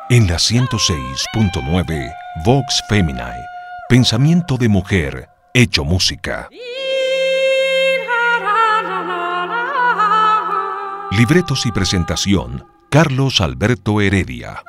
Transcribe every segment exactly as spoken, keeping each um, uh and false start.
En la ciento seis punto nueve, Vox Feminae, pensamiento de mujer, hecho música. Libretos y presentación, Carlos Alberto Heredia.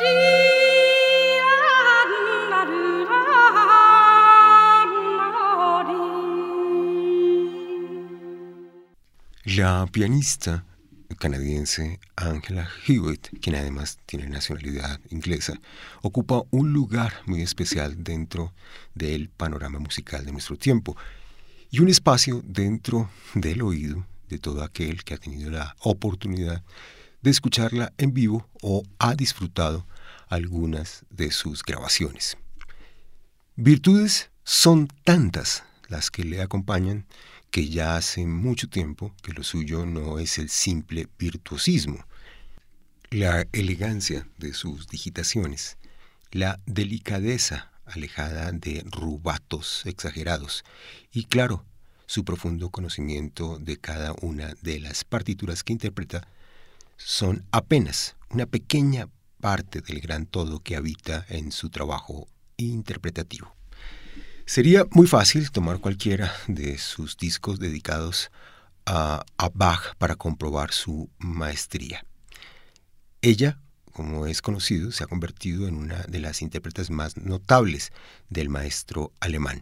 La pianista canadiense Angela Hewitt, quien además tiene nacionalidad inglesa, ocupa un lugar muy especial dentro del panorama musical de nuestro tiempo y un espacio dentro del oído de todo aquel que ha tenido la oportunidad de escucharla en vivo o ha disfrutado algunas de sus grabaciones. Virtudes son tantas las que le acompañan que ya hace mucho tiempo que lo suyo no es el simple virtuosismo. La elegancia de sus digitaciones, la delicadeza alejada de rubatos exagerados y, claro, su profundo conocimiento de cada una de las partituras que interpreta son apenas una pequeña parte del gran todo que habita en su trabajo interpretativo. Sería muy fácil tomar cualquiera de sus discos dedicados a, a Bach para comprobar su maestría. Ella, como es conocido, se ha convertido en una de las intérpretes más notables del maestro alemán.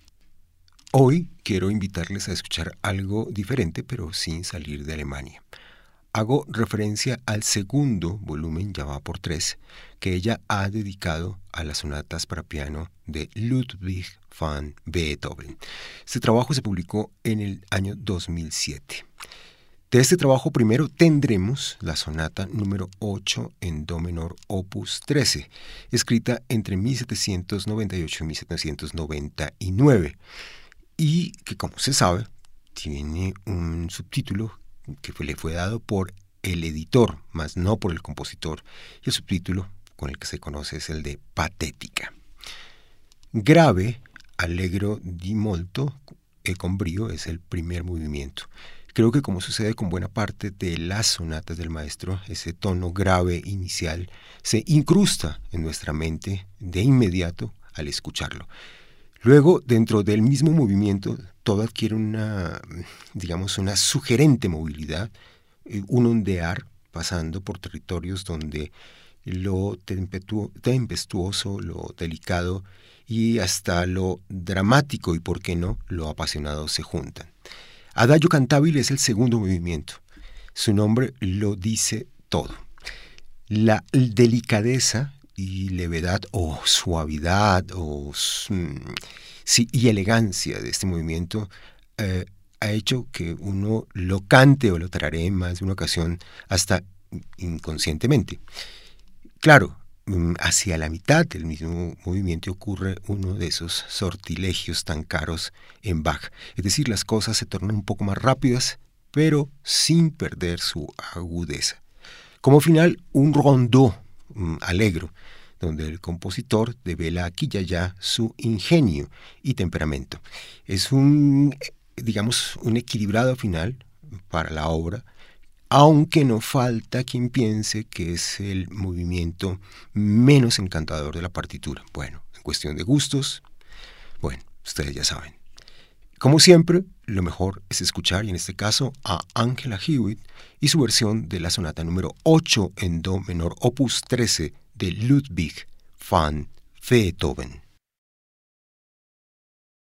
Hoy quiero invitarles a escuchar algo diferente, pero sin salir de Alemania. Hago referencia al segundo volumen, ya va por tres, que ella ha dedicado a las sonatas para piano de Ludwig van Beethoven. Este trabajo se publicó en el año dos mil siete. De este trabajo primero tendremos la sonata número ocho en do menor opus trece, escrita entre mil setecientos noventa y ocho y mil setecientos noventa y nueve, y que, como se sabe, tiene un subtítulo que le fue dado por el editor, mas no por el compositor, y el subtítulo con el que se conoce es el de Patética. Grave, allegro di molto e con brio es el primer movimiento. Creo que, como sucede con buena parte de las sonatas del maestro, ese tono grave inicial se incrusta en nuestra mente de inmediato al escucharlo. Luego, dentro del mismo movimiento, todo adquiere una, digamos, una sugerente movilidad, un ondear pasando por territorios donde lo tempestuoso, lo delicado y hasta lo dramático y, por qué no, lo apasionado se juntan. Adagio cantabile es el segundo movimiento. Su nombre lo dice todo. La delicadeza y levedad o suavidad o sí, y elegancia de este movimiento eh, ha hecho que uno lo cante o lo tararee en más de una ocasión, hasta inconscientemente. Claro, hacia la mitad del mismo movimiento ocurre uno de esos sortilegios tan caros en Bach. Es decir, las cosas se tornan un poco más rápidas, pero sin perder su agudeza. Como final, un rondó um, alegro, donde el compositor devela aquí y allá su ingenio y temperamento. Es un, digamos, un equilibrado final para la obra, aunque no falta quien piense que es el movimiento menos encantador de la partitura. Bueno, en cuestión de gustos, bueno, ustedes ya saben. Como siempre, lo mejor es escuchar, y en este caso, a Angela Hewitt y su versión de la sonata número ocho en do menor opus trece de Ludwig van Beethoven.